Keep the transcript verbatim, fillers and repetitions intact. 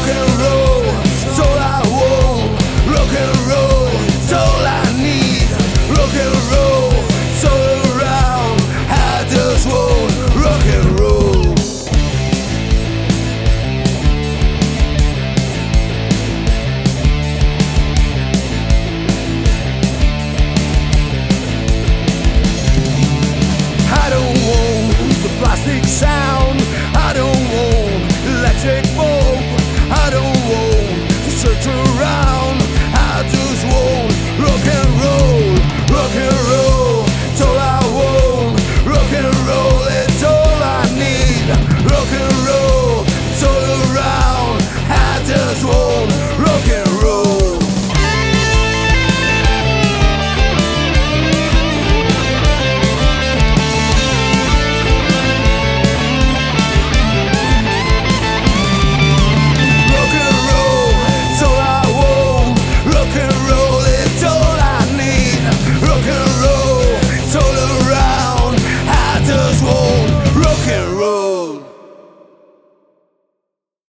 and roll, it's all I want. Rock and roll, it's all I need. Rock and roll, it's all around. I just want rock and roll. I don't want the plastic sound. I don't